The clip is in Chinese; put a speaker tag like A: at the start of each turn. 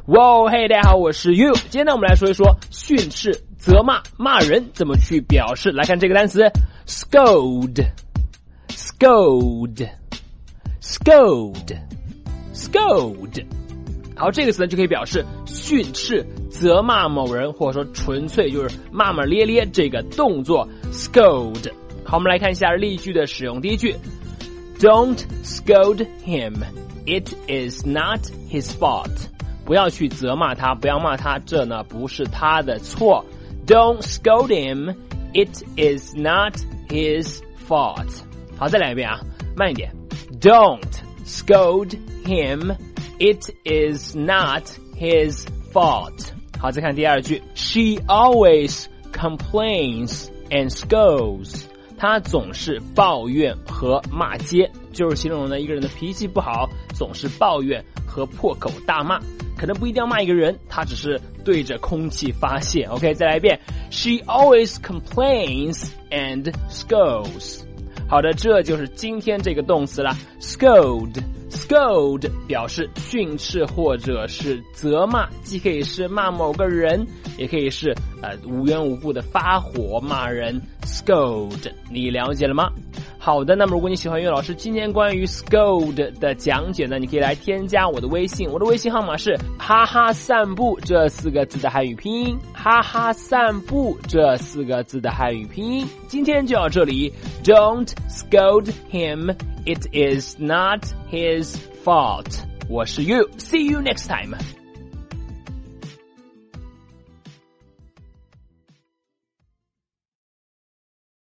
A: 哇，嘿，大家好，我是 You。今天呢，我们来说一说训斥、责骂、骂人怎么去表示。来看这个单词 scold。好，这个词呢就可以表示训斥、责骂某人，或者说纯粹就是骂骂咧咧这个动作 scold。好，我们来看一下例句的使用。第一句 ，Don't scold him. It is not his fault. 不要去责骂他，不要骂他，这呢不是他的错。Don't scold him. It is not his fault. 好，再来一遍啊，慢一点。Don't scold him. It is not his fault. 好，再看第二句。She always complains and scolds. 她总是抱怨和骂街，就是形容呢一个人的脾气不好，总是抱怨和破口大骂。可能不一定要骂一个人，他只是对着空气发泄。OK， 再来一遍。She always complains and scolds. 好的，这就是今天这个动词了 scold 表示训斥或者是责骂，既可以是骂某个人，也可以是无缘无故的发火骂人 scold， 你了解了吗？好的，那么如果你喜欢岳老师今天关于 scold 的讲解呢，你可以来添加我的微信，我的微信号码是哈哈散步这4个字的汉语拼音，哈哈散步这4个字的汉语拼音。今天就到这里 ，Don't scold him, it is not his fault. 我是 You, see you next time.